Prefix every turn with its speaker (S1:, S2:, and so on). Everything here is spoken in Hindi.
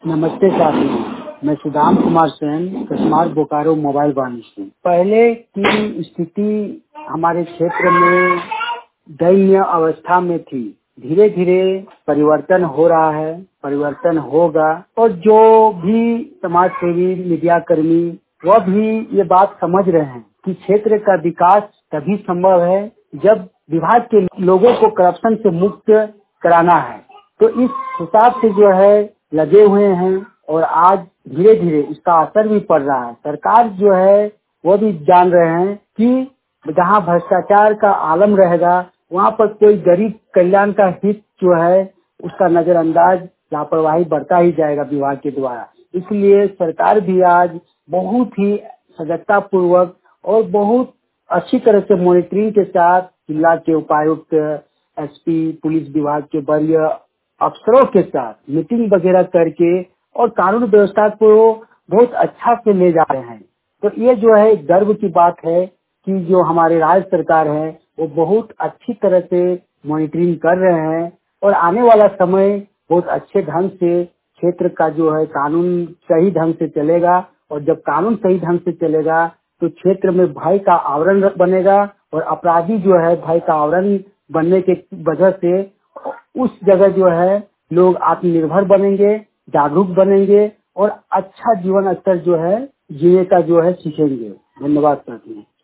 S1: नमस्ते साथियों, मैं सुदाम कुमार सेन कस्मार बोकारो मोबाइल वाणी से। पहले की स्थिति हमारे क्षेत्र में दयनीय अवस्था में थी। धीरे धीरे परिवर्तन हो रहा है, परिवर्तन होगा और जो भी समाज सेवी मीडिया कर्मी वह भी ये बात समझ रहे हैं कि क्षेत्र का विकास तभी संभव है जब विभाग के लोगों को करप्शन से मुक्त कराना है। तो इस हिसाब से जो है लगे हुए हैं और आज धीरे धीरे इसका असर भी पड़ रहा है। सरकार जो है वो भी जान रहे हैं कि जहाँ भ्रष्टाचार का आलम रहेगा वहाँ पर कोई गरीब कल्याण का हित जो है उसका नजरअंदाज लापरवाही बढ़ता ही जाएगा विभाग के द्वारा। इसलिए सरकार भी आज बहुत ही सजगता पूर्वक और बहुत अच्छी तरह से मॉनिटरिंग के साथ जिला के उपायुक्त, एसपी, पुलिस विभाग के वरीय अफसरों के साथ मीटिंग वगैरह करके और कानून व्यवस्था को बहुत अच्छा से ले जा रहे हैं। तो ये जो है गर्व की बात है कि जो हमारे राज्य सरकार है वो बहुत अच्छी तरह से मॉनिटरिंग कर रहे हैं और आने वाला समय बहुत अच्छे ढंग से क्षेत्र का जो है कानून सही ढंग से चलेगा और जब कानून सही ढंग से चलेगा तो क्षेत्र में भय का आवरण बनेगा और अपराधी जो है भय का आवरण बनने के वजह से उस जगह जो है लोग आत्मनिर्भर बनेंगे, जागरूक बनेंगे और अच्छा जीवन स्तर जो है जीने का जो है सीखेंगे। धन्यवाद साथी।